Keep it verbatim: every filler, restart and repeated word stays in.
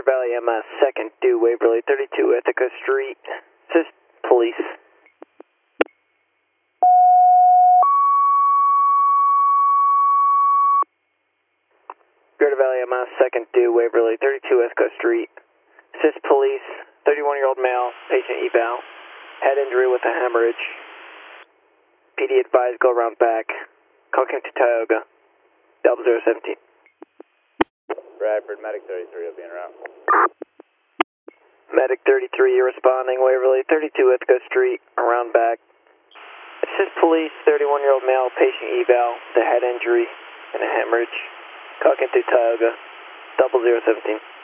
Valley M S, second due Waverly, thirty-two Ithaca Street. Assist police. Greater Valley M S, second due Waverly, thirty-two Ithaca Street. Assist police, thirty-one-year-old male, patient eval. Head injury with a hemorrhage. P D advised, go around back. Call King to Tioga. Double zero seventeen. Bradford, Medic thirty-three will be en route. Medic thirty-three, you're responding. Waverly, thirty-two Ithaca Street, around back. Assist police, thirty-one-year-old male, patient eval, the head injury and a hemorrhage. Call King to Tioga. Double zero seventeen.